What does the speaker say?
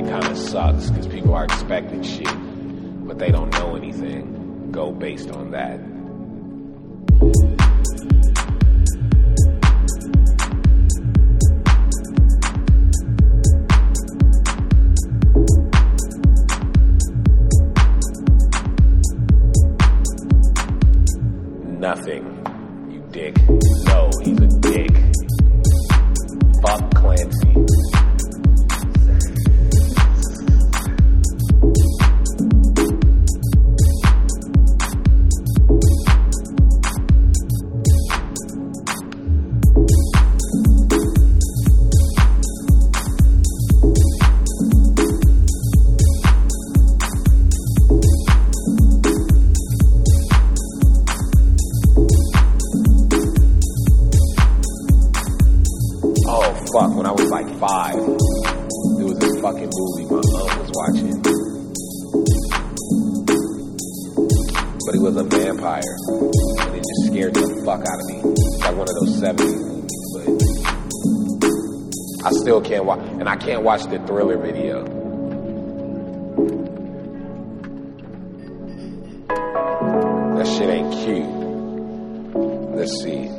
kind of sucks because people are expecting shit, but they don't know anything. Go based on that. Nothing, you dick. No, he's a dick. Fuck Clancy. Fuck, when I was like 5, there was this fucking movie my mom was watching. But he was a vampire, and it just scared the fuck out of me. It's like one of those 70s movies, but I still can't watch, and I can't watch the Thriller video. That shit ain't cute. Let's see.